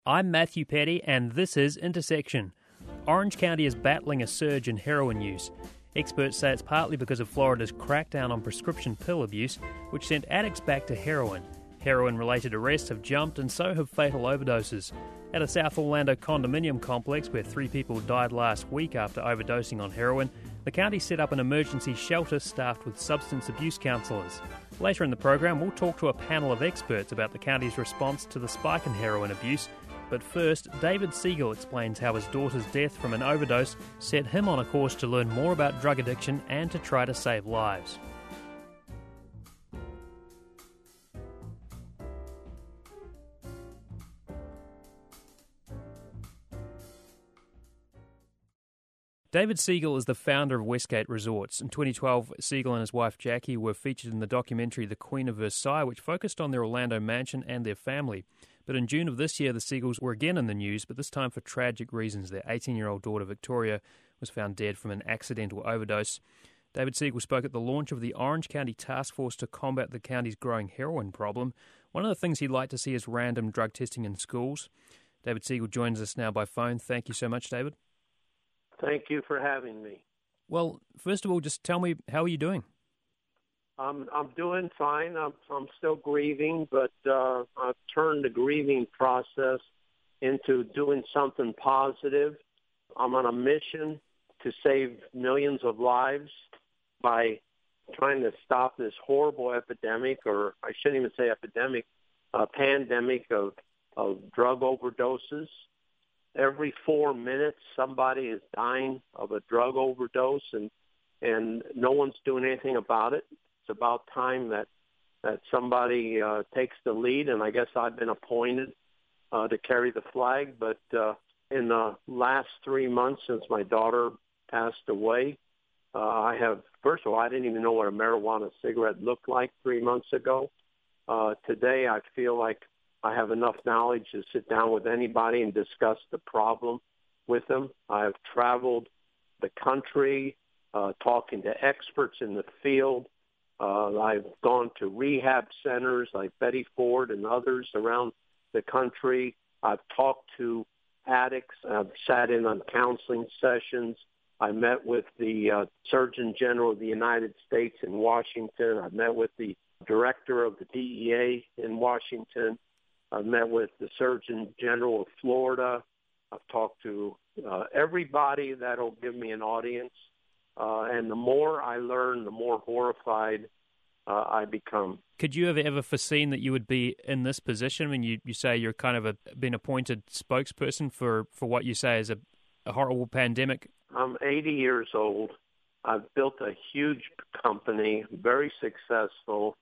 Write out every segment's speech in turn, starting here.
I'm Matthew Petty, and this is Intersection. Orange County is battling a surge in heroin use. Experts say it's partly because of Florida's crackdown on prescription pill abuse, which sent addicts back to heroin. Heroin-related arrests have jumped, and so have fatal overdoses. At a South Orlando condominium complex where 3 people died last week after overdosing on heroin, the county set up an emergency shelter staffed with substance abuse counsellors. Later in the program, we'll talk to a panel of experts about the county's response to the spike in heroin abuse. But first, David Siegel explains how his daughter's death from an overdose set him on a course to learn more about drug addiction and to try to save lives. David Siegel is the founder of Westgate Resorts. In 2012, Siegel and his wife Jackie were featured in the documentary The Queen of Versailles, which focused on their Orlando mansion and their family. But in June of this year, the Siegels were again in the news, but this time for tragic reasons. Their 18-year-old daughter, Victoria, was found dead from an accidental overdose. David Siegel spoke at the launch of the Orange County Task Force to combat the county's growing heroin problem. One of the things he'd like to see is random drug testing in schools. David Siegel joins us now by phone. Thank you so much, David. Thank you for having me. Well, first of all, just tell me, how are you doing? I'm doing fine. I'm still grieving, but I've turned the grieving process into doing something positive. I'm on a mission to save millions of lives by trying to stop this horrible epidemic, or I shouldn't even say epidemic, pandemic of drug overdoses. Every 4 minutes, somebody is dying of a drug overdose, and no one's doing anything about it. It's about time that somebody takes the lead, and I guess I've been appointed to carry the flag. But in the last 3 months since my daughter passed away, first of all, I didn't even know what a marijuana cigarette looked like 3 months ago. Today, I feel like I have enough knowledge to sit down with anybody and discuss the problem with them. I've traveled the country talking to experts in the field. I've gone to rehab centers like Betty Ford and others around the country. I've talked to addicts. I've sat in on counseling sessions. I met with the Surgeon General of the United States in Washington. I've met with the director of the DEA in Washington. I've met with the Surgeon General of Florida. I've talked to everybody that'll give me an audience. And the more I learn, the more horrified I become. Could you have ever foreseen that you would be in this position? I mean, you say you're kind of been appointed spokesperson for what you say is a horrible pandemic. I'm 80 years old. I've built a huge company, very successful.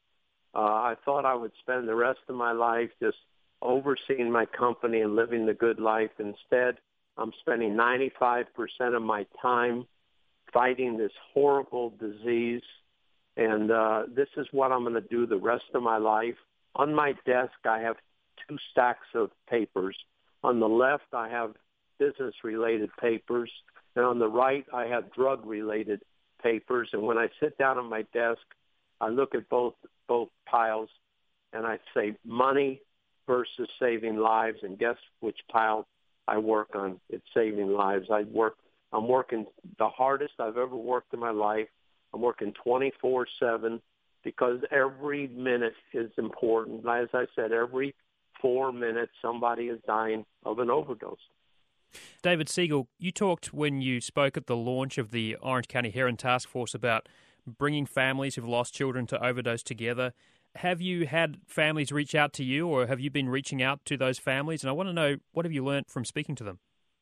I thought I would spend the rest of my life just overseeing my company and living the good life. Instead, I'm spending 95% of my time fighting this horrible disease. And this is what I'm going to do the rest of my life. On my desk, I have 2 stacks of papers. On the left, I have business-related papers. And on the right, I have drug-related papers. And when I sit down at my desk, I look at both piles, and I say money versus saving lives. And guess which pile I work on? It's saving lives. I'm working the hardest I've ever worked in my life. I'm working 24/7 because every minute is important. As I said, every 4 minutes somebody is dying of an overdose. David Siegel, you talked when you spoke at the launch of the Orange County Heroin Task Force about bringing families who've lost children to overdose together. Have you had families reach out to you, or have you been reaching out to those families? And I want to know, what have you learned from speaking to them?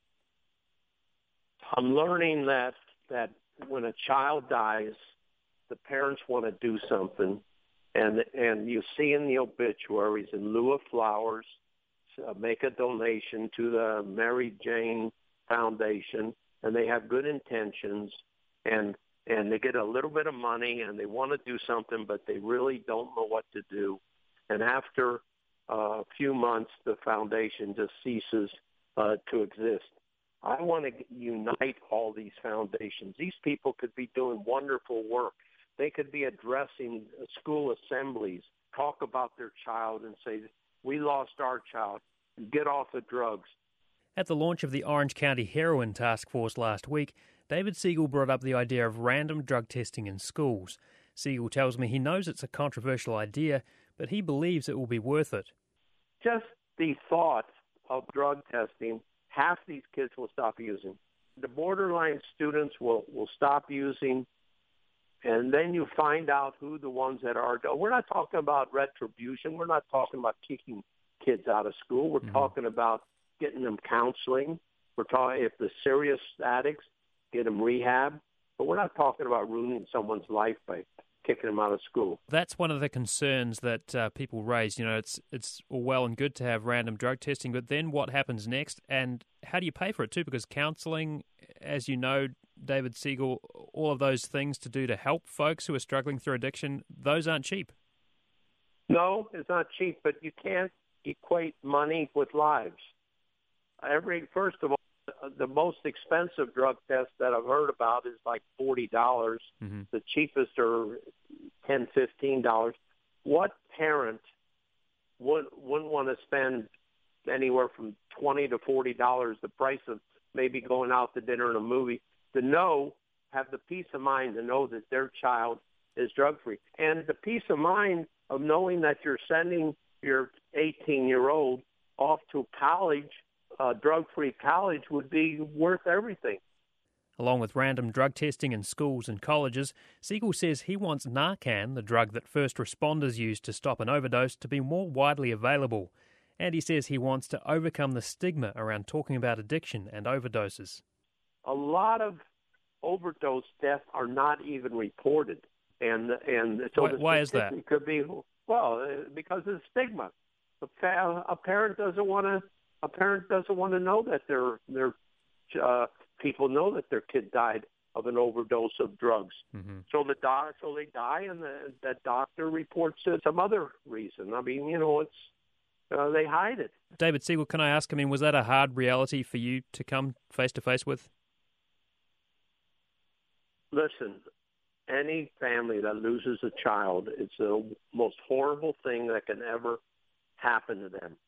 I'm learning that when a child dies, the parents want to do something, and you see in the obituaries, in lieu of flowers, make a donation to the Mary Jane Foundation, and they have good intentions, and they get a little bit of money, and they want to do something, but they really don't know what to do. And after a few months, the foundation just ceases to exist. I want to unite all these foundations. These people could be doing wonderful work. They could be addressing school assemblies, talk about their child and say, we lost our child. get off the drugs. At the launch of the Orange County Heroin Task Force last week, David Siegel brought up the idea of random drug testing in schools. Siegel tells me he knows it's a controversial idea, but he believes it will be worth it. Just the thought of drug testing, half these kids will stop using. The borderline students will stop using, and then you find out who the ones that are. We're not talking about retribution. We're not talking about kicking kids out of school. We're talking about getting them counseling. We're talking, if the serious addicts, get them rehab. But we're not talking about ruining someone's life by kicking them out of school. That's one of the concerns that people raise. You know, it's all well and good to have random drug testing, but then what happens next, and how do you pay for it too? Because counseling, as you know, David Siegel, all of those things to do to help folks who are struggling through addiction, those aren't cheap. No, it's not cheap, but you can't equate money with lives. First of all, the most expensive drug test that I've heard about is like $40. Mm-hmm. The cheapest are $10, $15. What parent wouldn't want to spend anywhere from $20 to $40, the price of maybe going out to dinner and a movie, to have the peace of mind to know that their child is drug-free. And the peace of mind of knowing that you're sending your 18-year-old off to college, drug-free college, would be worth everything. Along with random drug testing in schools and colleges, Siegel says he wants Narcan, the drug that first responders use to stop an overdose, to be more widely available. And he says he wants to overcome the stigma around talking about addiction and overdoses. A lot of overdose deaths are not even reported. And so why is that? It could be, because of the stigma. A parent doesn't want to know that their people know that their kid died of an overdose of drugs. Mm-hmm. So they die, and that doctor reports some other reason. I mean, it's they hide it. David Siegel, can I ask? I mean, was that a hard reality for you to come face to face with? Listen, any family that loses a child, it's the most horrible thing that can ever happen to them.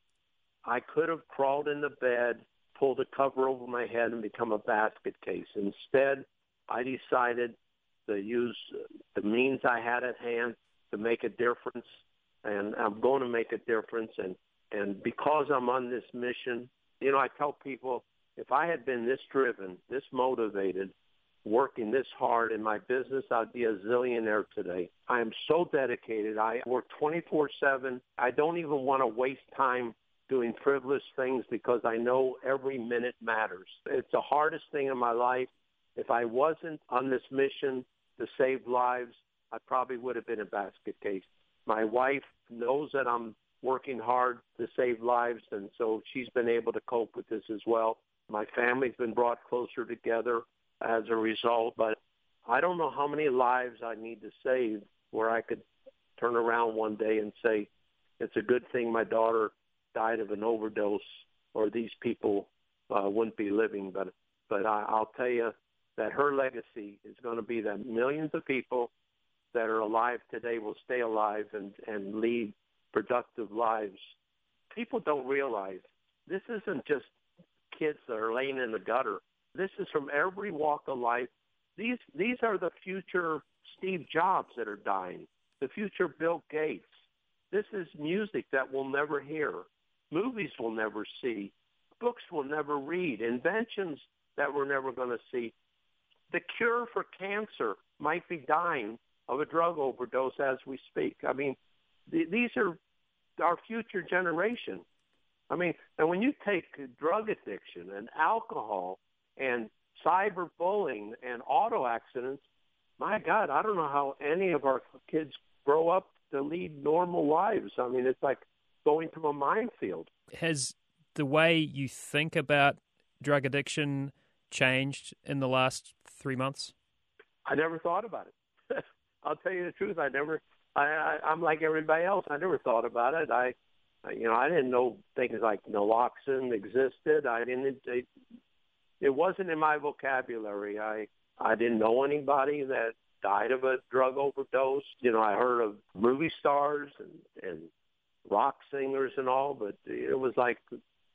I could have crawled into bed, pulled a cover over my head, and become a basket case. Instead, I decided to use the means I had at hand to make a difference, and I'm going to make a difference. And because I'm on this mission, I tell people, if I had been this driven, this motivated, working this hard in my business, I'd be a zillionaire today. I am so dedicated. I work 24/7. I don't even want to waste time doing frivolous things because I know every minute matters. It's the hardest thing in my life. If I wasn't on this mission to save lives, I probably would have been a basket case. My wife knows that I'm working hard to save lives, and so she's been able to cope with this as well. My family's been brought closer together as a result, but I don't know how many lives I need to save where I could turn around one day and say, it's a good thing my daughter died of an overdose, or these people wouldn't be living. But I'll tell you that her legacy is going to be that millions of people that are alive today will stay alive and lead productive lives. People don't realize this isn't just kids that are laying in the gutter. This is from every walk of life. These are the future Steve Jobs that are dying, the future Bill Gates. This is music that we'll never hear, movies we'll never see, books we'll never read, inventions that we're never going to see. The cure for cancer might be dying of a drug overdose as we speak. I mean, these are our future generation. I mean, and when you take drug addiction and alcohol and cyberbullying and auto accidents, my God, I don't know how any of our kids grow up to lead normal lives. I mean, it's like going to a minefield. Has the way you think about drug addiction changed in the last 3 months? I never thought about it. I'll tell you the truth. I'm like everybody else. I never thought about it. I didn't know things like naloxone existed. It wasn't in my vocabulary. I didn't know anybody that died of a drug overdose. I heard of movie stars and rock singers and all, but it was like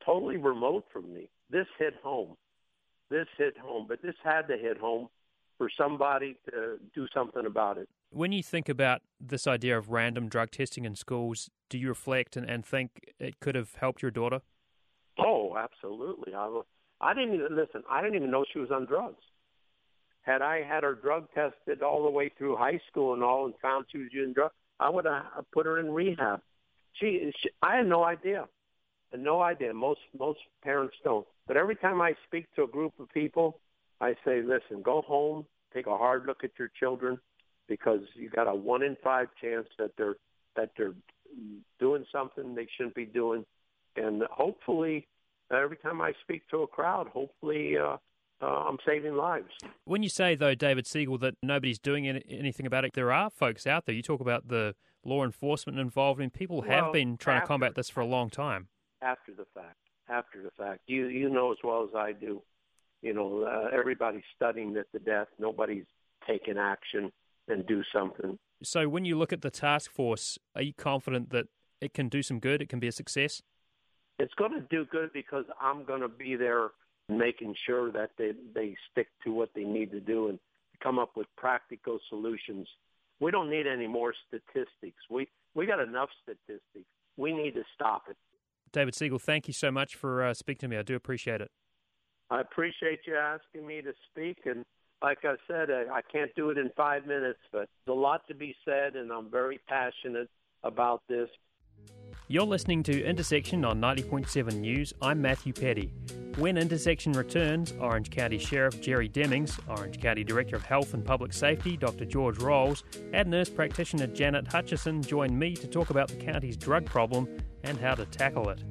totally remote from me. This hit home. But this had to hit home for somebody to do something about it. When you think about this idea of random drug testing in schools, do you reflect and think it could have helped your daughter? Oh, absolutely. I didn't even know she was on drugs. Had I had her drug tested all the way through high school and all and found she was using drugs, I would have put her in rehab. I had no idea. Most parents don't. But every time I speak to a group of people, I say, listen, go home, take a hard look at your children, because you got a 1 in 5 chance that they're doing something they shouldn't be doing. And hopefully, every time I speak to a crowd, hopefully I'm saving lives. When you say, though, David Siegel, that nobody's doing anything about it, there are folks out there. You talk about the law enforcement involved, and people have been trying to combat this for a long time. After the fact. You know as well as I do. Everybody's studying it to death. Nobody's taking action and do something. So when you look at the task force, are you confident that it can do some good, it can be a success? It's going to do good because I'm going to be there making sure that they stick to what they need to do and come up with practical solutions. We don't need any more statistics. We got enough statistics. We need to stop it. David Siegel, thank you so much for speaking to me. I do appreciate it. I appreciate you asking me to speak. And like I said, I can't do it in 5 minutes, but there's a lot to be said, and I'm very passionate about this. You're listening to Intersection on 90.7 News. I'm Matthew Petty. When Intersection returns, Orange County Sheriff Jerry Demings, Orange County Director of Health and Public Safety Dr. George Rolls, and nurse practitioner Janet Hutchison join me to talk about the county's drug problem and how to tackle it.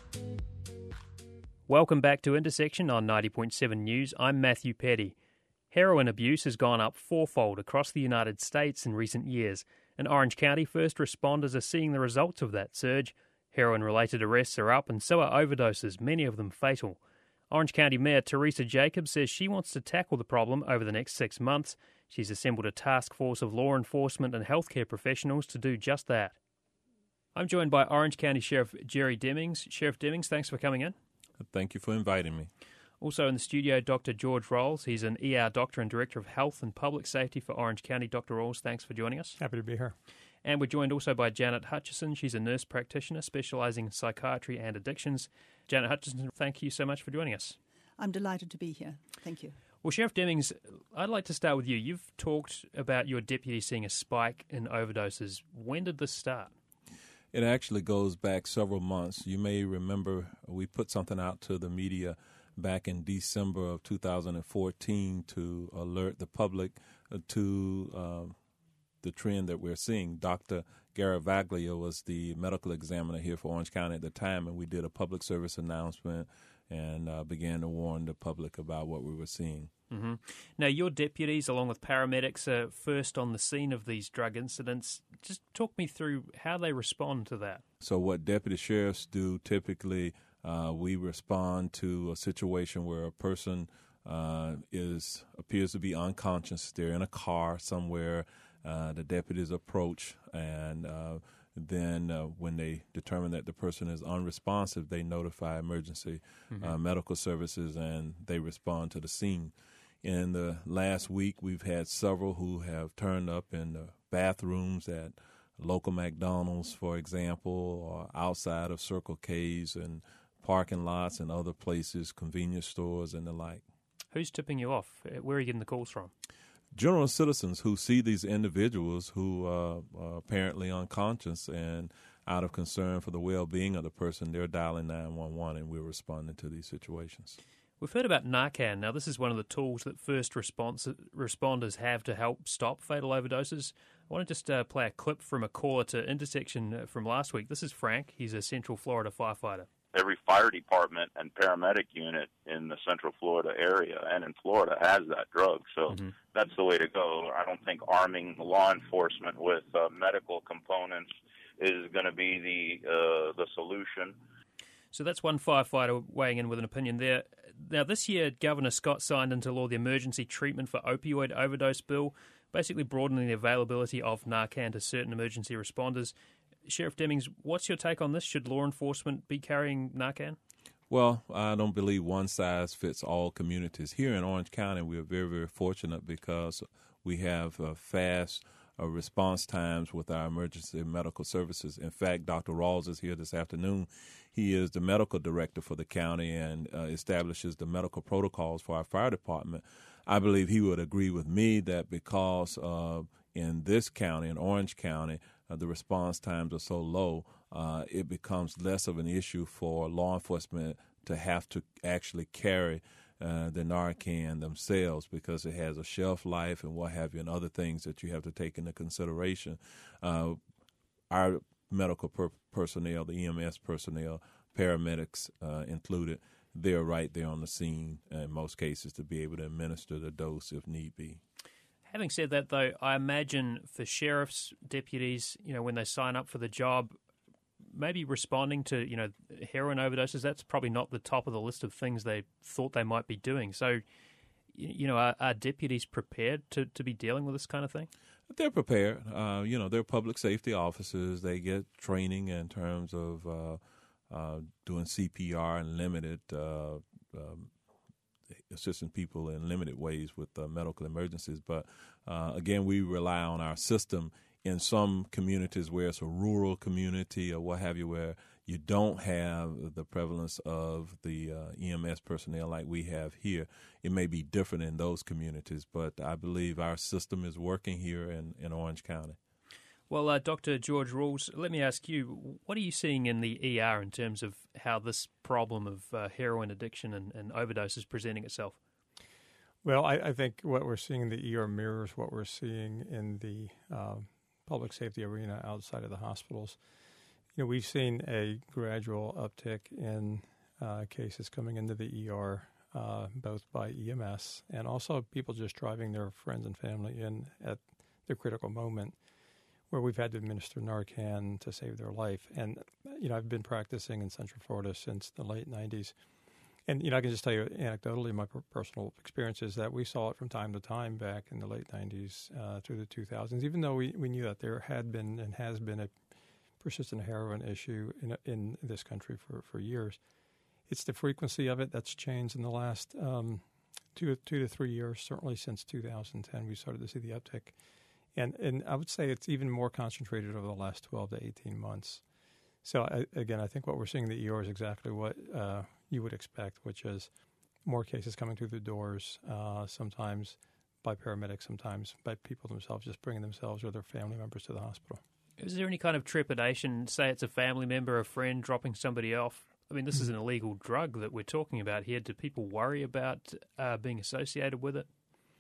Welcome back to Intersection on 90.7 News. I'm Matthew Petty. Heroin abuse has gone up fourfold across the United States in recent years. In Orange County, first responders are seeing the results of that surge. Heroin-related arrests are up, and so are overdoses, many of them fatal. Orange County Mayor Teresa Jacobs says she wants to tackle the problem over the next 6 months. She's assembled a task force of law enforcement and healthcare professionals to do just that. I'm joined by Orange County Sheriff Jerry Demings. Sheriff Demings, thanks for coming in. Thank you for inviting me. Also in the studio, Dr. George Rolls. He's an ER doctor and Director of Health and Public Safety for Orange County. Dr. Rolls, thanks for joining us. Happy to be here. And we're joined also by Janet Hutchison. She's a nurse practitioner specialising in psychiatry and addictions. Janet Hutchison, thank you so much for joining us. I'm delighted to be here. Thank you. Well, Sheriff Demings, I'd like to start with you. You've talked about your deputy seeing a spike in overdoses. When did this start? It actually goes back several months. You may remember we put something out to the media back in December of 2014 to alert the public to the trend that we're seeing. Dr. Garavaglia was the medical examiner here for Orange County at the time, and we did a public service announcement and began to warn the public about what we were seeing. Mm-hmm. Now, your deputies, along with paramedics, are first on the scene of these drug incidents. Just talk me through how they respond to that. So what deputy sheriffs do typically, we respond to a situation where a person appears to be unconscious. They're in a car somewhere. The deputies approach, and then when they determine that the person is unresponsive, they notify emergency medical services, and they respond to the scene. In the last week, we've had several who have turned up in the bathrooms at local McDonald's, for example, or outside of Circle K's and parking lots and other places, convenience stores and the like. Who's tipping you off? Where are you getting the calls from? General citizens who see these individuals who are apparently unconscious, and out of concern for the well-being of the person, they're dialing 911, and we're responding to these situations. We've heard about Narcan. Now, this is one of the tools that first responders have to help stop fatal overdoses. I want to just play a clip from a caller to Intersection from last week. This is Frank. He's a Central Florida firefighter. Every fire department and paramedic unit in the Central Florida area and in Florida has that drug. So that's the way to go. I don't think arming law enforcement with medical components is going to be the solution. So that's one firefighter weighing in with an opinion there. Now, this year, Governor Scott signed into law the Emergency Treatment for Opioid Overdose Bill, basically broadening the availability of Narcan to certain emergency responders. Sheriff Demings, what's your take on this? Should law enforcement be carrying Narcan? Well, I don't believe one size fits all communities. Here in Orange County, we are very, very fortunate because we have fast response times with our emergency medical services. In fact, Dr. Rawls is here this afternoon. He is the medical director for the county and establishes the medical protocols for our fire department. I believe he would agree with me that because in this county, in Orange County, the response times are so low, it becomes less of an issue for law enforcement to have to actually carry the Narcan themselves because it has a shelf life and what have you and other things that you have to take into consideration. Our medical personnel, the EMS personnel, paramedics included, they're right there on the scene in most cases to be able to administer the dose if need be. Having said that, though, I imagine for sheriffs, deputies, when they sign up for the job, maybe responding to, heroin overdoses, that's probably not the top of the list of things they thought they might be doing. So, are deputies prepared to be dealing with this kind of thing? They're prepared. They're public safety officers. They get training in terms of doing CPR and limited assisting people in limited ways with medical emergencies. But, again, we rely on our system in some communities where it's a rural community or what have you, where you don't have the prevalence of the EMS personnel like we have here. It may be different in those communities, but I believe our system is working here in Orange County. Well, Dr. George Rawls, let me ask you, what are you seeing in the ER in terms of how this problem of heroin addiction and overdose is presenting itself? Well, I think what we're seeing in the ER mirrors what we're seeing in the public safety arena outside of the hospitals. We've seen a gradual uptick in cases coming into the ER, both by EMS and also people just driving their friends and family in at the critical moment where we've had to administer Narcan to save their life. And, I've been practicing in Central Florida since the late 90s. And, I can just tell you anecdotally, my personal experience is that we saw it from time to time back in the late 90s through the 2000s, even though we knew that there had been and has been a persistent heroin issue in this country for years. It's the frequency of it that's changed in the last 2 to 3 years. Certainly since 2010, we started to see the uptick. And I would say it's even more concentrated over the last 12 to 18 months. So, I think what we're seeing in the ER is exactly what you would expect, which is more cases coming through the doors, sometimes by paramedics, sometimes by people themselves, just bringing themselves or their family members to the hospital. Is there any kind of trepidation, say it's a family member, a friend dropping somebody off? I mean, this is an illegal drug that we're talking about here. Do people worry about being associated with it?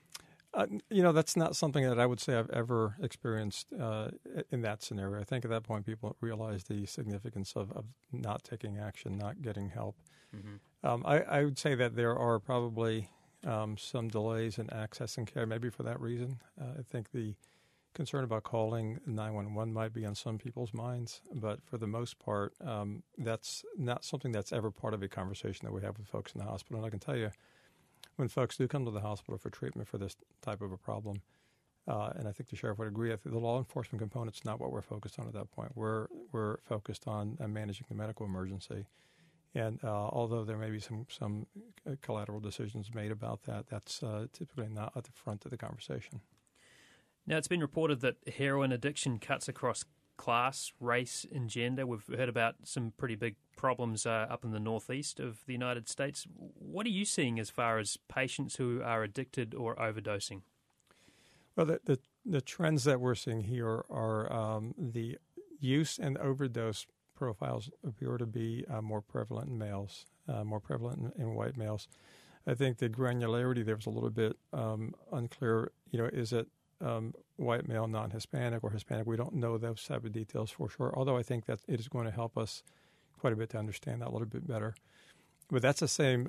That's not something that I would say I've ever experienced in that scenario. I think at that point people realize the significance of not taking action, not getting help. Mm-hmm. I would say that there are probably some delays in accessing care, maybe for that reason. I think the concern about calling 911 might be on some people's minds, but for the most part, that's not something that's ever part of a conversation that we have with folks in the hospital. And I can tell you, when folks do come to the hospital for treatment for this type of a problem, and I think the sheriff would agree, I think the law enforcement component's not what we're focused on at that point. We're focused on managing the medical emergency. And although there may be some collateral decisions made about that, that's typically not at the front of the conversation. Now, it's been reported that heroin addiction cuts across class, race, and gender. We've heard about some pretty big problems up in the northeast of the United States. What are you seeing as far as patients who are addicted or overdosing? Well, the trends that we're seeing here are the use and overdose profiles appear to be more prevalent in males, more prevalent in white males. I think the granularity there was a little bit unclear. Is it white male, non-Hispanic, or Hispanic? We don't know those type of details for sure, although I think that it is going to help us quite a bit to understand that a little bit better. But that's the same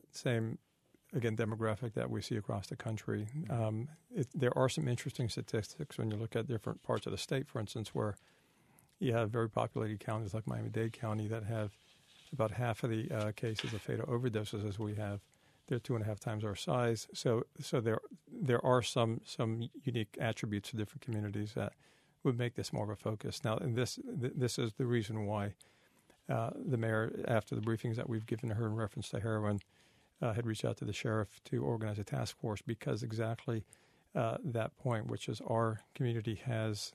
again, demographic that we see across the country. There are some interesting statistics when you look at different parts of the state, for instance, where you have very populated counties like Miami-Dade County that have about half of the cases of fatal overdoses as we have. They're 2.5 times our size. So there are some unique attributes to different communities that would make this more of a focus. Now, and this is the reason why the mayor, after the briefings that we've given her in reference to heroin, had reached out to the sheriff to organize a task force because exactly that point, which is our community has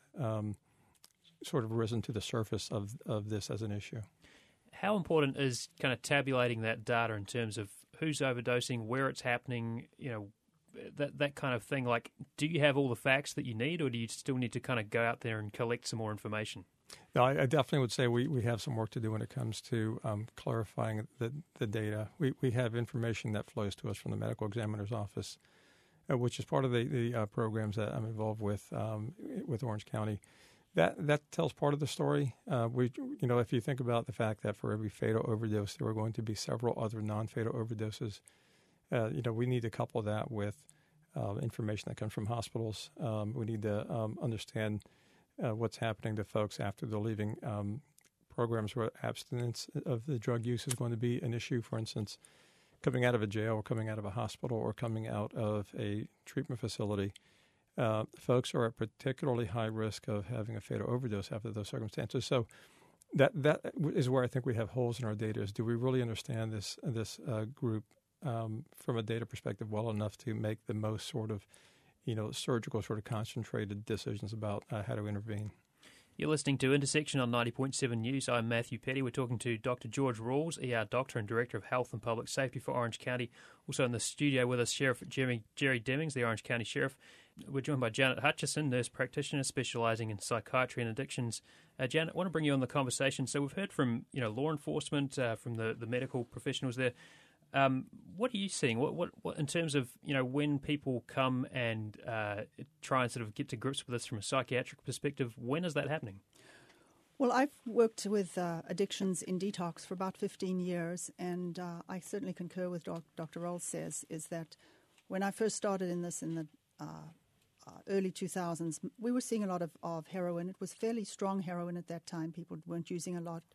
sort of risen to the surface of this as an issue. How important is kind of tabulating that data in terms of who's overdosing, where it's happening, that kind of thing? Like, do you have all the facts that you need, or do you still need to kind of go out there and collect some more information? No, I definitely would say we have some work to do when it comes to clarifying the data. We have information that flows to us from the medical examiner's office, which is part of the programs that I'm involved with Orange County. That tells part of the story. If you think about the fact that for every fatal overdose, there are going to be several other non-fatal overdoses, we need to couple that with information that comes from hospitals. We need to understand what's happening to folks after they're leaving programs where abstinence of the drug use is going to be an issue. For instance, coming out of a jail or coming out of a hospital or coming out of a treatment facility, folks are at particularly high risk of having a fatal overdose after those circumstances. So that is where I think we have holes in our data. Is do we really understand this group from a data perspective well enough to make the most sort of surgical sort of concentrated decisions about how to intervene? You're listening to Intersection on 90.7 News. I'm Matthew Petty. We're talking to Dr. George Rawls, ER Doctor and Director of Health and Public Safety for Orange County. Also in the studio with us, Sheriff Jerry Demings, the Orange County Sheriff. We're joined by Janet Hutchison, nurse practitioner specialising in psychiatry and addictions. Janet, I want to bring you on the conversation. So we've heard from law enforcement, from the medical professionals there. What are you seeing? What in terms of when people come and try and sort of get to grips with this from a psychiatric perspective? When is that happening? Well, I've worked with addictions in detox for about 15 years, and I certainly concur with Dr. Rawls says, is that when I first started in this in the early 2000s, we were seeing a lot of heroin. It was fairly strong heroin at that time. People weren't using a lot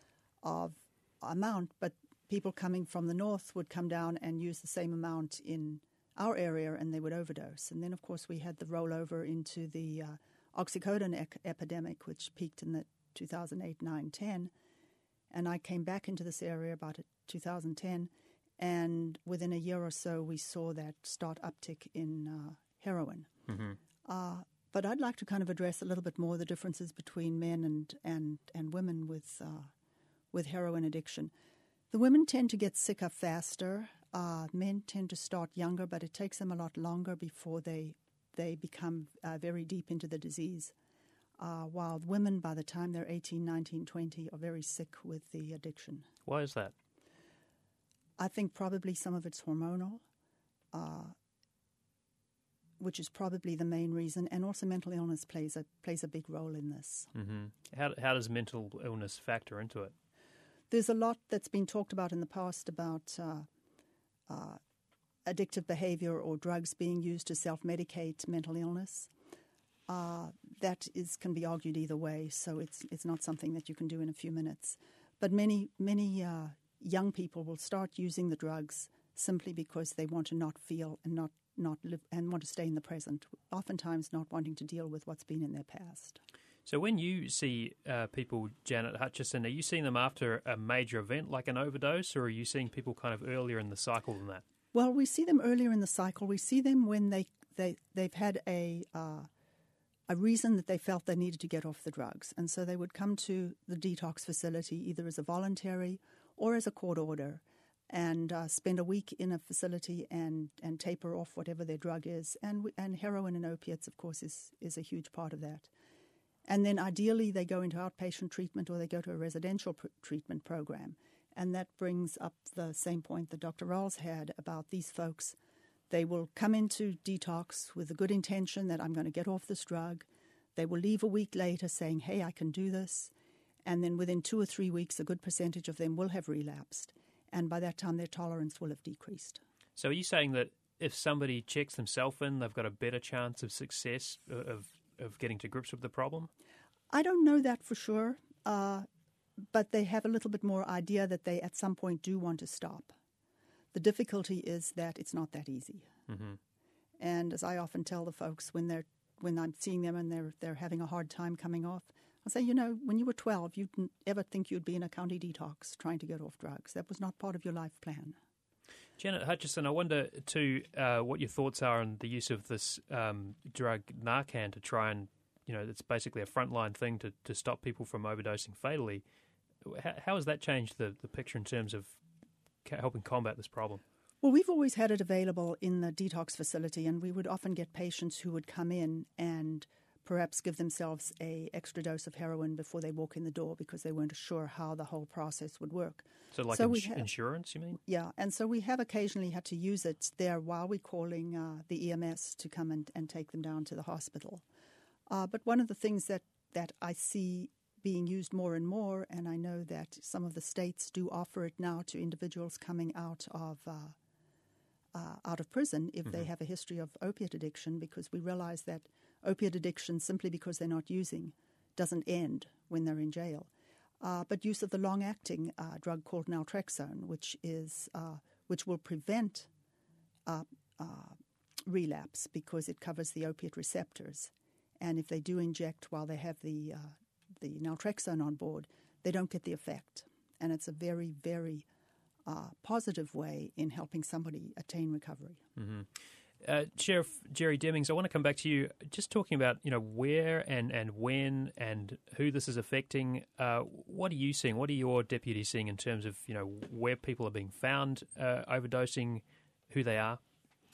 of amount, but people coming from the north would come down and use the same amount in our area, and they would overdose. And then, of course, we had the rollover into the oxycodone epidemic, which peaked in the 2008, 9, 10. And I came back into this area about 2010, and within a year or so, we saw that start uptick in heroin. Mm-hmm. But I'd like to kind of address a little bit more the differences between men and women with heroin addiction. The women tend to get sicker faster. Men tend to start younger, but it takes them a lot longer before they become very deep into the disease. While women, by the time they're 18, 19, 20, are very sick with the addiction. Why is that? I think probably some of it's hormonal, which is probably the main reason, and also mental illness plays a big role in this. Mm-hmm. How does mental illness factor into it? There's a lot that's been talked about in the past about addictive behavior or drugs being used to self-medicate mental illness. That can be argued either way, so it's not something that you can do in a few minutes. But many young people will start using the drugs simply because they want to not feel and not live and want to stay in the present, oftentimes not wanting to deal with what's been in their past. So when you see people, Janet Hutchison, are you seeing them after a major event like an overdose, or are you seeing people kind of earlier in the cycle than that? Well, we see them earlier in the cycle. We see them when they've had a reason that they felt they needed to get off the drugs. And so they would come to the detox facility either as a voluntary or as a court order and spend a week in a facility and taper off whatever their drug is. And heroin and opiates, of course, is a huge part of that. And then ideally they go into outpatient treatment or they go to a residential treatment program. And that brings up the same point that Dr. Rawls had about these folks. They will come into detox with a good intention that I'm going to get off this drug. They will leave a week later saying, hey, I can do this. And then within 2 or 3 weeks, a good percentage of them will have relapsed. And by that time, their tolerance will have decreased. So are you saying that if somebody checks themselves in, they've got a better chance of success of getting to grips with the problem? I don't know that for sure, but they have a little bit more idea that they at some point do want to stop. The difficulty is that it's not that easy. Mm-hmm. And as I often tell the folks when I'm seeing them and they're having a hard time coming off, I say, when you were 12, you didn't ever think you'd be in a county detox trying to get off drugs. That was not part of your life plan. Janet Hutchison, I wonder, too, what your thoughts are on the use of this drug Narcan to try and, it's basically a frontline thing to stop people from overdosing fatally. How has that changed the picture in terms of helping combat this problem? Well, we've always had it available in the detox facility, and we would often get patients who would come in and perhaps give themselves an extra dose of heroin before they walk in the door because they weren't sure how the whole process would work. So like insurance, you mean? Yeah, and so we have occasionally had to use it there while we're calling the EMS to come and take them down to the hospital. But one of the things that I see being used more and more, and I know that some of the states do offer it now to individuals coming out of prison if they have a history of opiate addiction, because we realize that opiate addiction, simply because they're not using, doesn't end when they're in jail. But use of the long-acting drug called naltrexone, which will prevent relapse because it covers the opiate receptors. And if they do inject while they have the naltrexone on board, they don't get the effect. And it's a very, very positive way in helping somebody attain recovery. Mm-hmm. Sheriff Jerry Demings, I want to come back to you. Just talking about where and when and who this is affecting. What are you seeing? What are your deputies seeing in terms of where people are being found overdosing, who they are?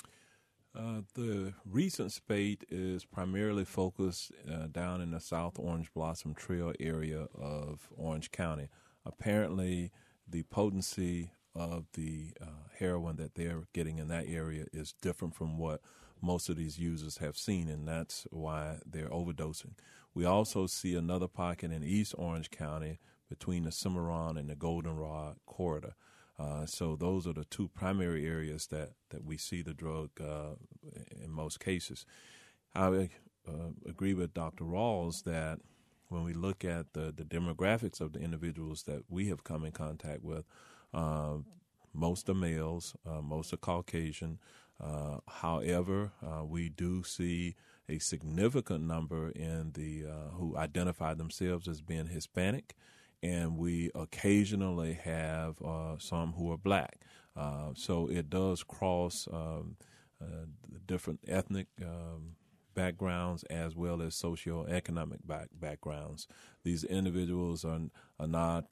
The recent spate is primarily focused down in the South Orange Blossom Trail area of Orange County. Apparently, the potency of the heroin that they're getting in that area is different from what most of these users have seen, and that's why they're overdosing. We also see another pocket in East Orange County between the Cimarron and the Goldenrod corridor. So those are the two primary areas that we see the drug in most cases. I agree with Dr. Rawls that when we look at the demographics of the individuals that we have come in contact with, most are males, most are Caucasian. However, we do see a significant number in the who identify themselves as being Hispanic, and we occasionally have some who are black. So it does cross different ethnic backgrounds as well as socioeconomic backgrounds. These individuals are not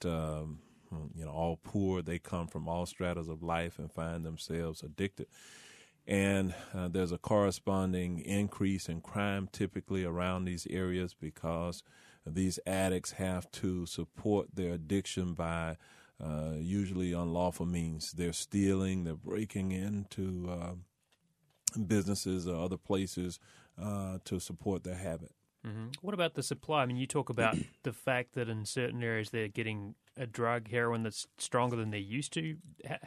all poor. They come from all stratas of life and find themselves addicted. And there's a corresponding increase in crime typically around these areas because these addicts have to support their addiction by usually unlawful means. They're stealing, they're breaking into businesses or other places to support their habit. Mm-hmm. What about the supply? I mean, you talk about the fact that in certain areas they're getting a drug, heroin, that's stronger than they're used to.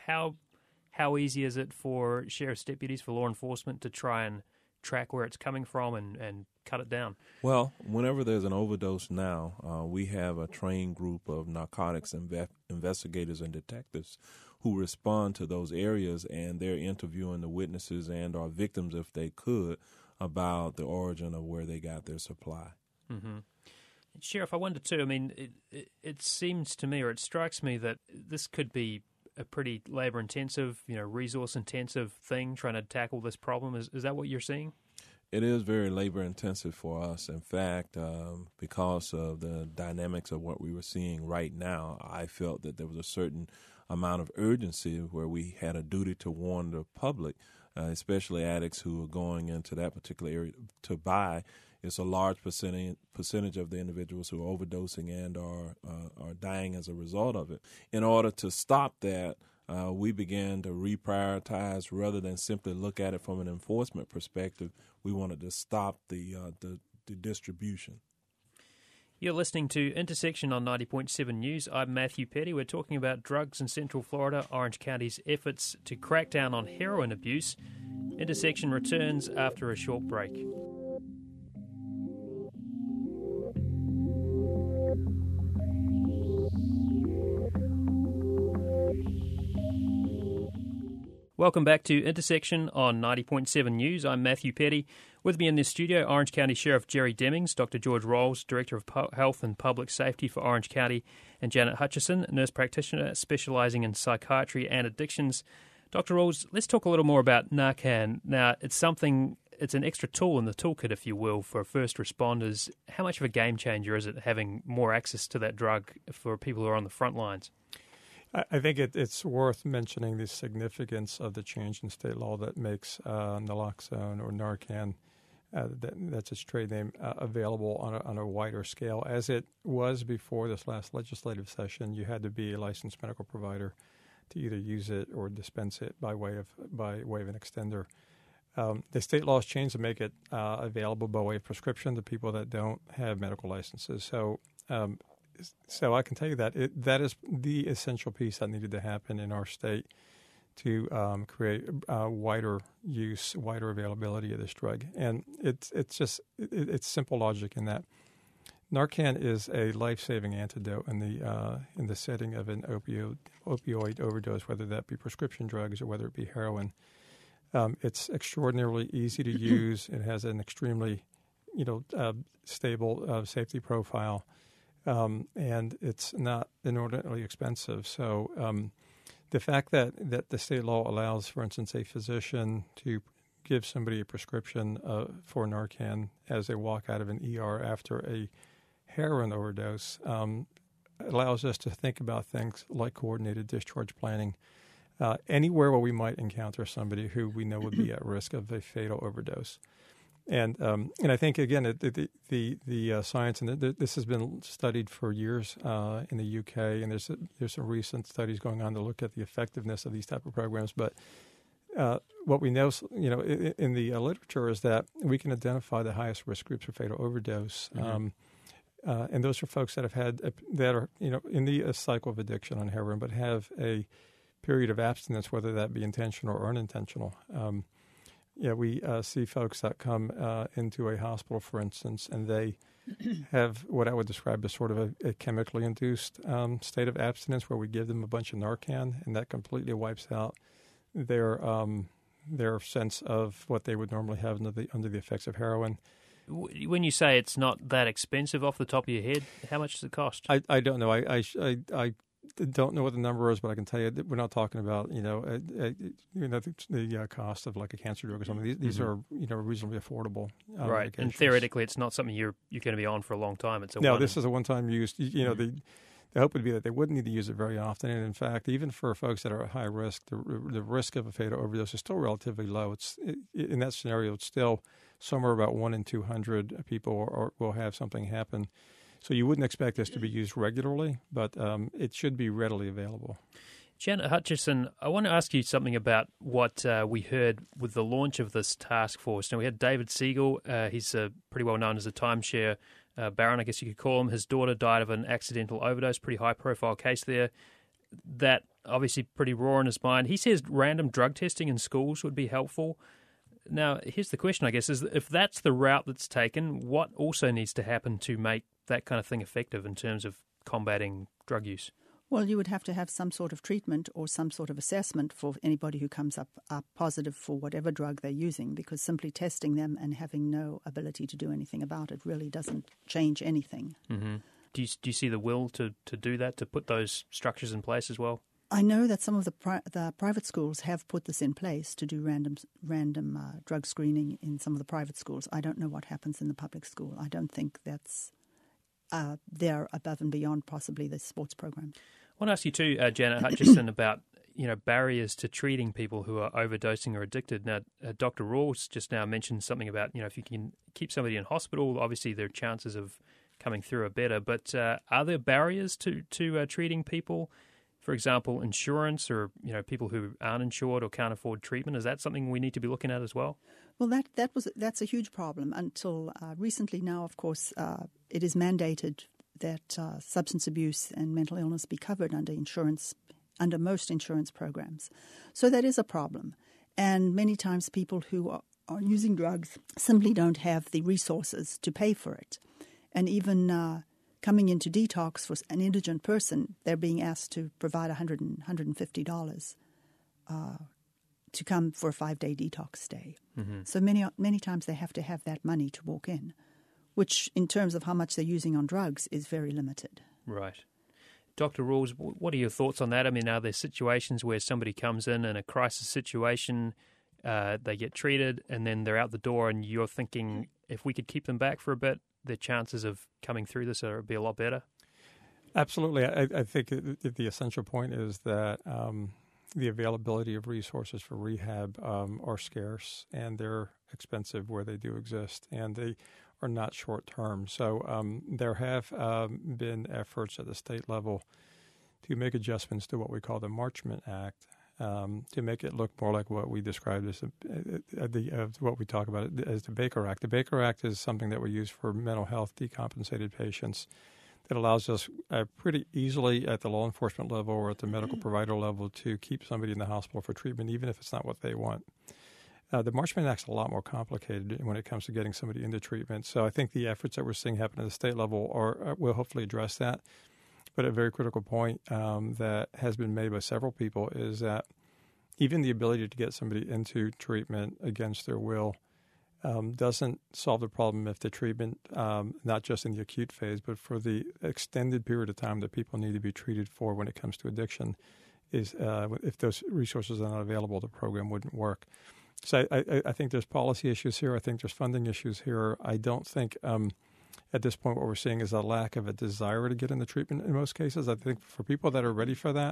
How easy is it for sheriff's deputies, for law enforcement, to try and track where it's coming from and cut it down? Well, whenever there's an overdose now, we have a trained group of narcotics investigators and detectives who respond to those areas, and they're interviewing the witnesses and our victims, if they could, about the origin of where they got their supply. Mm-hmm. Sheriff, I wonder too, I mean, it seems to me, or it strikes me, that this could be a pretty labor-intensive, resource-intensive thing, trying to tackle this problem. Is that what you're seeing? It is very labor-intensive for us. In fact, because of the dynamics of what we were seeing right now, I felt that there was a certain amount of urgency where we had a duty to warn the public, especially addicts who are going into that particular area to buy. It's a large percentage of the individuals who are overdosing and are dying as a result of it. In order to stop that, we began to reprioritize rather than simply look at it from an enforcement perspective. We wanted to stop the distribution. You're listening to Intersection on 90.7 News. I'm Matthew Petty. We're talking about drugs in Central Florida, Orange County's efforts to crack down on heroin abuse. Intersection returns after a short break. Welcome back to Intersection on 90.7 News. I'm Matthew Petty. With me in the studio, Orange County Sheriff Jerry Demings, Dr. George Rolls, Director of Health and Public Safety for Orange County, and Janet Hutchison, nurse practitioner specialising in psychiatry and addictions. Dr. Rolls, let's talk a little more about Narcan. Now, it's an extra tool in the toolkit, if you will, for first responders. How much of a game changer is it having more access to that drug for people who are on the front lines? I think it's worth mentioning the significance of the change in state law that makes naloxone or Narcan, that's its trade name, available on a wider scale. As it was before this last legislative session, you had to be a licensed medical provider to either use it or dispense it by way of an extender. The state laws changed to make it available by way of prescription to people that don't have medical licenses. So I can tell you that that is the essential piece that needed to happen in our state to create wider use, wider availability of this drug. And it's simple logic in that Narcan is a life-saving antidote in the setting of an opioid overdose, whether that be prescription drugs or whether it be heroin. It's extraordinarily easy to use. It has an extremely stable safety profile. And it's not inordinately expensive. So the fact that the state law allows, for instance, a physician to give somebody a prescription for Narcan as they walk out of an ER after a heroin overdose allows us to think about things like coordinated discharge planning anywhere where we might encounter somebody who we know would be at risk of a fatal overdose. And I think, again, the science, and this has been studied for years in the UK, and there's some recent studies going on to look at the effectiveness of these type of programs. But what we know, in the literature is that we can identify the highest risk groups for fatal overdose. Mm-hmm. And those are folks that are in the cycle of addiction on heroin, but have a period of abstinence, whether that be intentional or unintentional. We see folks that come into a hospital, for instance, and they have what I would describe as sort of a chemically induced state of abstinence, where we give them a bunch of Narcan, and that completely wipes out their sense of what they would normally have under the effects of heroin. When you say it's not that expensive off the top of your head, how much does it cost? I don't know. I don't know what the number is, but I can tell you that we're not talking about the cost of like a cancer drug or something. These are reasonably affordable. Right, and theoretically, it's not something you're going to be on for a long time. This is a one-time use. The hope would be that they wouldn't need to use it very often. And in fact, even for folks that are at high risk, the risk of a fatal overdose is still relatively low. In that scenario, it's still somewhere about 1 in 200 people will have something happen. So you wouldn't expect this to be used regularly, but it should be readily available. Janet Hutchison, I want to ask you something about what we heard with the launch of this task force. Now, we had David Siegel. He's pretty well known as a timeshare baron, I guess you could call him. His daughter died of an accidental overdose, pretty high-profile case there. That obviously pretty raw in his mind. He says random drug testing in schools would be helpful. Now, here's the question, I guess, is if that's the route that's taken, what also needs to happen to make that kind of thing effective in terms of combating drug use? Well, you would have to have some sort of treatment or some sort of assessment for anybody who comes up positive for whatever drug they're using, because simply testing them and having no ability to do anything about it really doesn't change anything. Mm-hmm. Do you see the will to do that, to put those structures in place as well? I know that some of the private schools have put this in place to do random drug screening in some of the private schools. I don't know what happens in the public school. I don't think that's they're above and beyond possibly the sports program. I want to ask you too, Janet Hutchison, about barriers to treating people who are overdosing or addicted. Now, Dr. Rawls just now mentioned something about if you can keep somebody in hospital, obviously their chances of coming through are better. But are there barriers to treating people? For example, insurance, or people who aren't insured or can't afford treatment. Is that something we need to be looking at as well? Well, that's a huge problem. Until recently now, of course, it is mandated that substance abuse and mental illness be covered under insurance, under most insurance programs. So that is a problem. And many times people who are using drugs simply don't have the resources to pay for it. And even coming into detox for an indigent person, they're being asked to provide $150 to come for a 5-day detox stay. Mm-hmm. So many times they have to have that money to walk in, which in terms of how much they're using on drugs is very limited. Right. Dr. Rawls, what are your thoughts on that? I mean, are there situations where somebody comes in a crisis situation, they get treated, and then they're out the door, and you're thinking if we could keep them back for a bit, their chances of coming through this would be a lot better? Absolutely. I think the essential point is that the availability of resources for rehab are scarce, and they're expensive where they do exist, and they are not short-term. So there have been efforts at the state level to make adjustments to what we call the Marchment Act, to make it look more like what we described as what we talk about as the Baker Act. The Baker Act is something that we use for mental health decompensated patients. It allows us pretty easily at the law enforcement level or at the medical provider level to keep somebody in the hospital for treatment, even if it's not what they want. The Marchment Act is a lot more complicated when it comes to getting somebody into treatment. So I think the efforts that we're seeing happen at the state level will hopefully address that. But a very critical point that has been made by several people is that even the ability to get somebody into treatment against their will doesn't solve the problem if the treatment, not just in the acute phase, but for the extended period of time that people need to be treated for when it comes to addiction, is if those resources are not available, the program wouldn't work. So I think there's policy issues here. I think there's funding issues here. I don't think at this point what we're seeing is a lack of a desire to get into treatment in most cases. I think for people that are ready for that,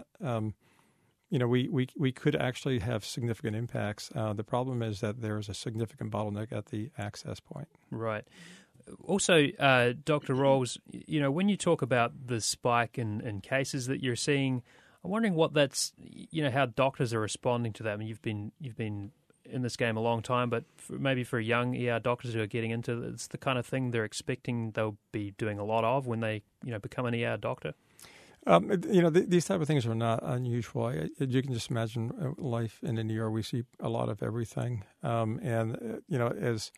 we could actually have significant impacts. The problem is that there's a significant bottleneck at the access point. Right. Also, Dr. Rawls, when you talk about the spike in cases that you're seeing, I'm wondering what that's, how doctors are responding to that. I mean, you've been in this game a long time, but maybe for young ER doctors who are getting into it, it's the kind of thing they're expecting they'll be doing a lot of when they, become an ER doctor. These type of things are not unusual. You can just imagine life in an ER. We see a lot of everything, as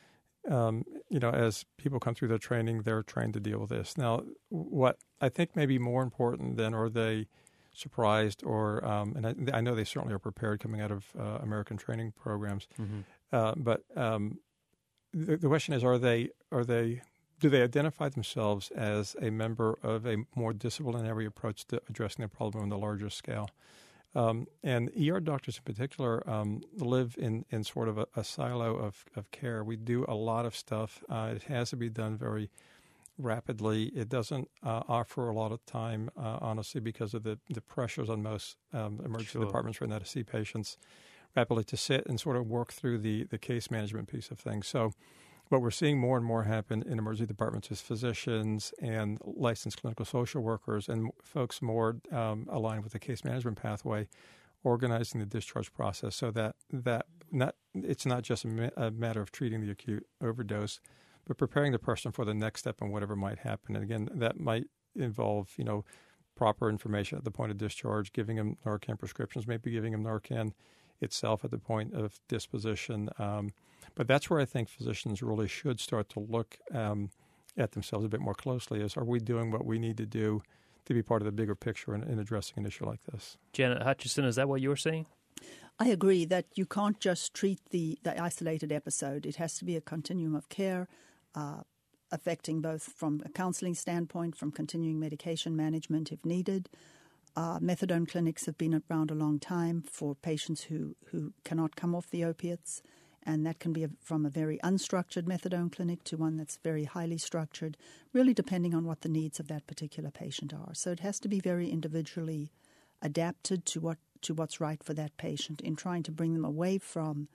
people come through their training, they're trained to deal with this. Now, what I think may be more important than are they surprised or, and I know they certainly are prepared coming out of American training programs, but the question is, do they identify themselves as a member of a more disciplinary approach to addressing the problem on the larger scale? And ER doctors in particular live in sort of a silo of care. We do a lot of stuff. It has to be done very rapidly. It doesn't offer a lot of time, honestly, because of the pressures on most emergency departments right now to see patients rapidly, to sit and sort of work through the case management piece of things. So what we're seeing more and more happen in emergency departments is physicians and licensed clinical social workers and folks more aligned with the case management pathway, organizing the discharge process so that it's not just a matter of treating the acute overdose, but preparing the person for the next step and whatever might happen. And again, that might involve, proper information at the point of discharge, giving them Narcan prescriptions, maybe giving them Narcan itself at the point of disposition. But that's where I think physicians really should start to look at themselves a bit more closely is, are we doing what we need to do to be part of the bigger picture in addressing an issue like this? Janet Hutchison, is that what you're seeing? I agree that you can't just treat the isolated episode. It has to be a continuum of care, affecting both from a counseling standpoint, from continuing medication management if needed. Methadone clinics have been around a long time for patients who cannot come off the opiates, and that can be from a very unstructured methadone clinic to one that's very highly structured, really depending on what the needs of that particular patient are. So it has to be very individually adapted to what's right for that patient in trying to bring them away from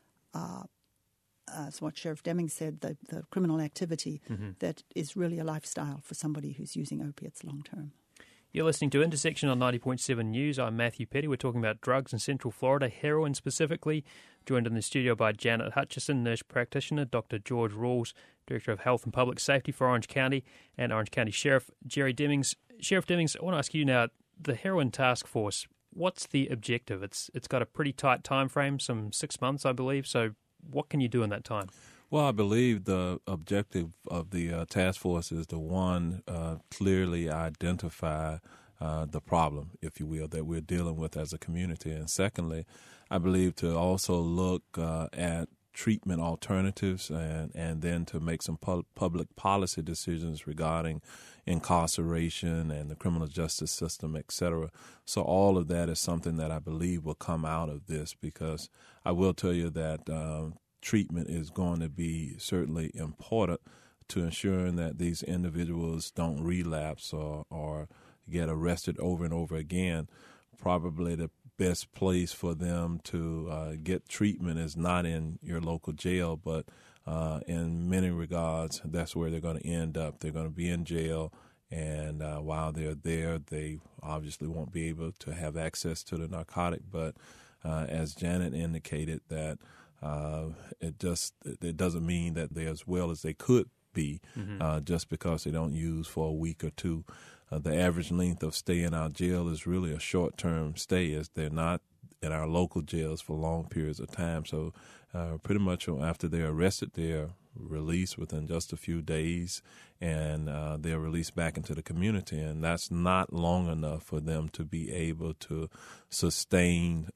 as what Sheriff Deming said, the criminal activity that is really a lifestyle for somebody who's using opiates long term. You're listening to Intersection on 90.7 News. I'm Matthew Petty. We're talking about drugs in Central Florida, heroin specifically. Joined in the studio by Janet Hutchison, nurse practitioner, Dr. George Rawls, Director of Health and Public Safety for Orange County, and Orange County Sheriff Jerry Demings. Sheriff Demings, I want to ask you now, the Heroin Task Force, what's the objective? It's got a pretty tight time frame, some 6 months, I believe. So what can you do in that time? Well, I believe the objective of the task force is to, one, clearly identify the problem, if you will, that we're dealing with as a community. And secondly, I believe to also look at treatment alternatives and then to make some public policy decisions regarding incarceration and the criminal justice system, et cetera. So all of that is something that I believe will come out of this, because I will tell you that treatment is going to be certainly important to ensuring that these individuals don't relapse or get arrested over and over again. Probably the best place for them to get treatment is not in your local jail, but in many regards, that's where they're going to end up. They're going to be in jail, and while they're there, they obviously won't be able to have access to the narcotic. But as Janet indicated, that it doesn't mean that they're as well as they could be just because they don't use for a week or two. The average length of stay in our jail is really a short-term stay, as they're not in our local jails for long periods of time. So pretty much after they're arrested, they're released within just a few days, and they're released back into the community. And that's not long enough for them to be able to sustain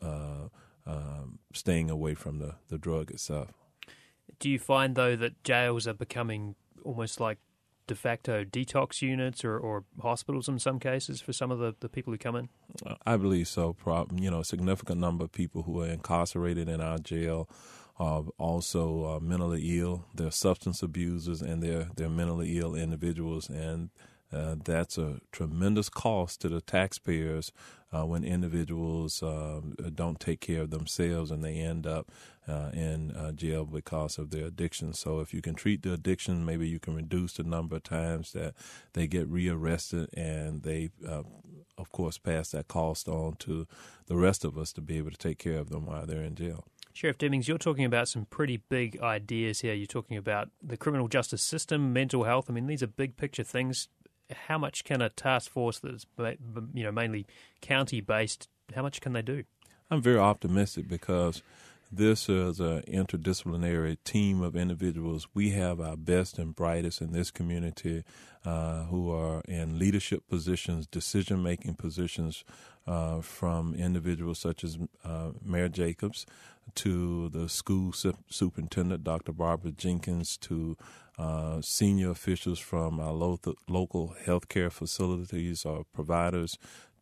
staying away from the drug itself. Do you find, though, that jails are becoming almost like de facto detox units or hospitals in some cases for some of the people who come in? I believe so. A significant number of people who are incarcerated in our jail are also mentally ill. They're substance abusers, and they're mentally ill individuals, and that's a tremendous cost to the taxpayers when individuals don't take care of themselves and they end up in jail because of their addiction. So if you can treat the addiction, maybe you can reduce the number of times that they get rearrested, and they, of course, pass that cost on to the rest of us to be able to take care of them while they're in jail. Sheriff Demings, you're talking about some pretty big ideas here. You're talking about the criminal justice system, mental health. I mean, these are big picture things. How much can a task force that's mainly county-based, how much can they do? I'm very optimistic because this is an interdisciplinary team of individuals. We have our best and brightest in this community who are in leadership positions, decision-making positions, from individuals such as Mayor Jacobs to the school superintendent, Dr. Barbara Jenkins, to senior officials from our local healthcare facilities or providers,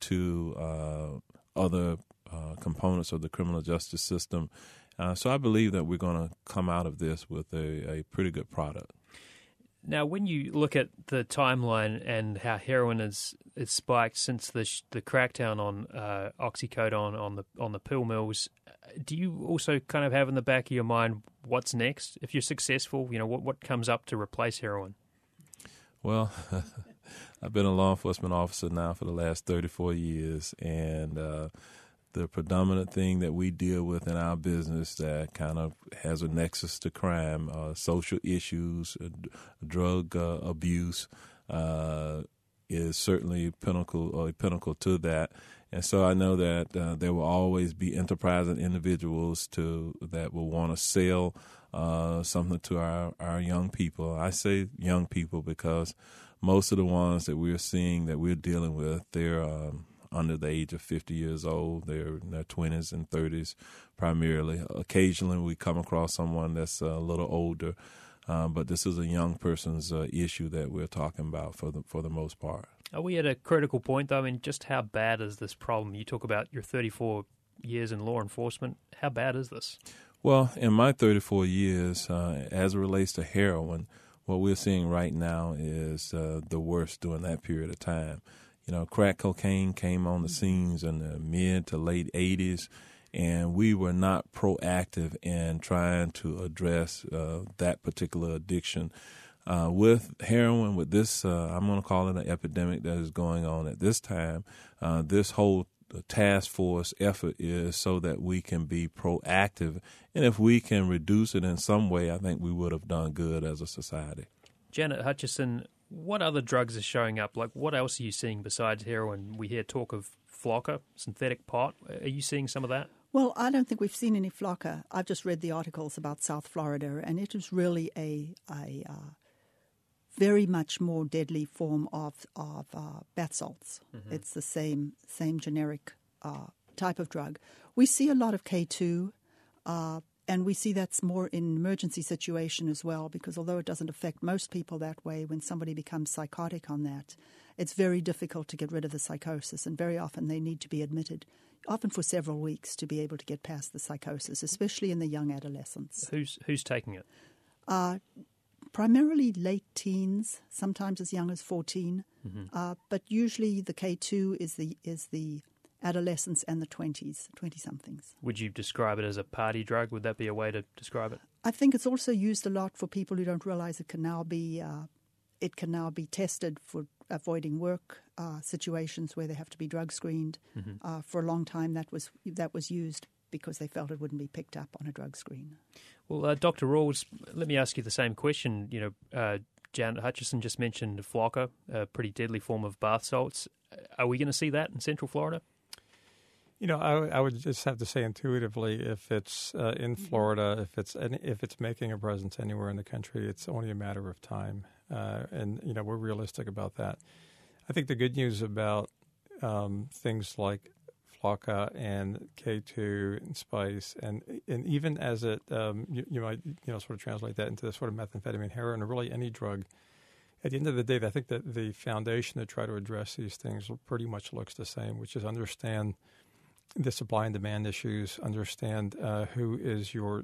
to other components of the criminal justice system. So I believe that we're going to come out of this with a pretty good product. Now, when you look at the timeline and how heroin is spiked since the crackdown on oxycodone on the pill mills, do you also kind of have in the back of your mind what's next? If you're successful, what comes up to replace heroin? Well, I've been a law enforcement officer now for the last 34 years, and the predominant thing that we deal with in our business that kind of has a nexus to crime, social issues, drug abuse, is certainly pinnacle to that. And so I know that there will always be enterprising individuals that will want to sell something to our young people. I say young people because most of the ones that we're seeing that we're dealing with, they're under the age of 50 years old. They're in their 20s and 30s primarily. Occasionally we come across someone that's a little older, but this is a young person's issue that we're talking about for the most part. Are we at a critical point, though? I mean, just how bad is this problem? You talk about your 34 years in law enforcement. How bad is this? Well, in my 34 years, as it relates to heroin, what we're seeing right now is the worst during that period of time. Crack cocaine came on the scenes in the mid to late 80s, and we were not proactive in trying to address that particular addiction. With heroin, with this, I'm going to call it an epidemic that is going on at this time, this whole task force effort is so that we can be proactive. And if we can reduce it in some way, I think we would have done good as a society. Janet Hutchison, what other drugs are showing up? Like, what else are you seeing besides heroin? We hear talk of flocka, synthetic pot. Are you seeing some of that? Well, I don't think we've seen any flocka. I've just read the articles about South Florida, and it was really a very much more deadly form of bath salts. Mm-hmm. It's the same generic type of drug. We see a lot of K2, and we see that's more in emergency situation as well, because although it doesn't affect most people that way, when somebody becomes psychotic on that, it's very difficult to get rid of the psychosis, and very often they need to be admitted, often for several weeks, to be able to get past the psychosis, especially in the young adolescents. Who's taking it? Primarily late teens, sometimes as young as 14, but usually the K2 is the adolescents and the 20-somethings. Would you describe it as a party drug? Would that be a way to describe it? I think it's also used a lot for people who don't realize it can now be tested for avoiding work situations where they have to be drug screened. For a long time, that was used because they felt it wouldn't be picked up on a drug screen. Well, Dr. Rawls, let me ask you the same question. Janet Hutchison just mentioned Flocka, a pretty deadly form of bath salts. Are we going to see that in Central Florida? I would just have to say intuitively, if it's in Florida, if it's making a presence anywhere in the country, it's only a matter of time. And we're realistic about that. I think the good news about things like Flocka and K2 and Spice, and even as it you might sort of translate that into sort of methamphetamine, heroin, or really any drug. At the end of the day, I think that the foundation to try to address these things pretty much looks the same, which is understand the supply and demand issues, understand who is your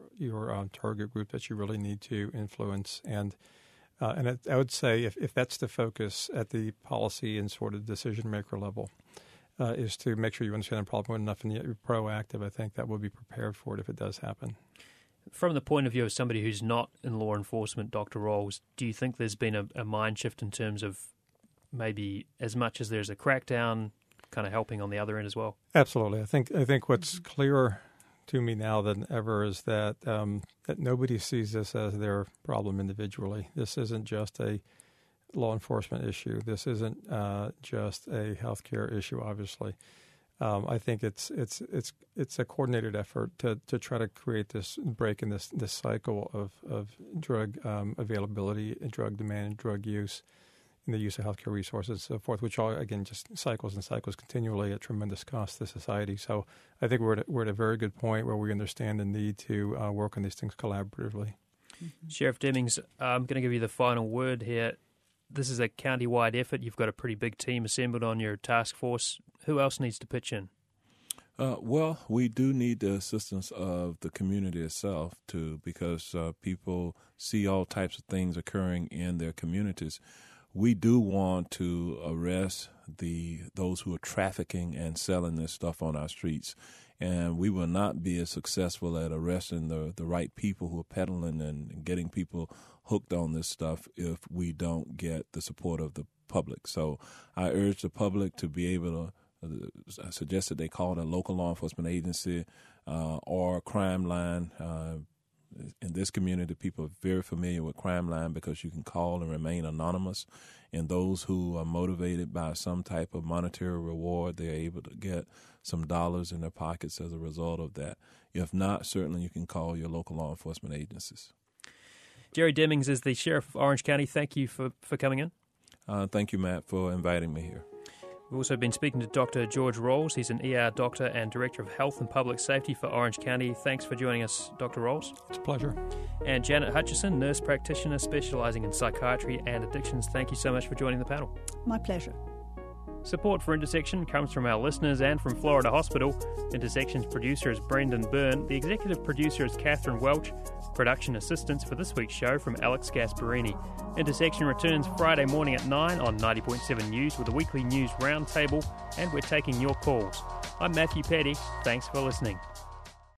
target group that you really need to influence, and I would say if that's the focus at the policy and sort of decision maker level, is to make sure you understand the problem well enough and yet you're proactive. I think that will be prepared for it if it does happen. From the point of view of somebody who's not in law enforcement, Dr. Rawls, do you think there's been a mind shift in terms of maybe as much as there's a crackdown, kind of helping on the other end as well? Absolutely. I think what's clearer to me now than ever is that that nobody sees this as their problem individually. This isn't just a law enforcement issue. This isn't just a healthcare issue. Obviously, I think it's a coordinated effort to try to create this break in this cycle of drug availability, drug demand, drug use, and the use of healthcare resources and so forth, which all, again, just cycles and cycles continually at tremendous cost to society. So I think we're at a very good point where we understand the need to work on these things collaboratively. Sheriff Demings, I'm going to give you the final word here. This is a county-wide effort. You've got a pretty big team assembled on your task force. Who else needs to pitch in? Well, we do need the assistance of the community itself, too, because people see all types of things occurring in their communities. We do want to arrest those who are trafficking and selling this stuff on our streets, and we will not be as successful at arresting the right people who are peddling and getting people hooked on this stuff if we don't get the support of the public. So I urge the public to be able to, I suggest that they call a local law enforcement agency or Crime Line. In this community, people are very familiar with Crime Line because you can call and remain anonymous. And those who are motivated by some type of monetary reward, they're able to get some dollars in their pockets as a result of that. If not, certainly you can call your local law enforcement agencies. Jerry Demings is the Sheriff of Orange County. Thank you for coming in. Thank you, Matt, for inviting me here. We've also been speaking to Dr. George Rawls. He's an ER doctor and Director of Health and Public Safety for Orange County. Thanks for joining us, Dr. Rawls. It's a pleasure. And Janet Hutchison, nurse practitioner specialising in psychiatry and addictions. Thank you so much for joining the panel. My pleasure. Support for Intersection comes from our listeners and from Florida Hospital. Intersection's producer is Brendan Byrne. The executive producer is Catherine Welch. Production assistance for this week's show from Alex Gasparini. Intersection returns Friday morning at 9 on 90.7 News with a weekly news roundtable, and we're taking your calls. I'm Matthew Petty. Thanks for listening.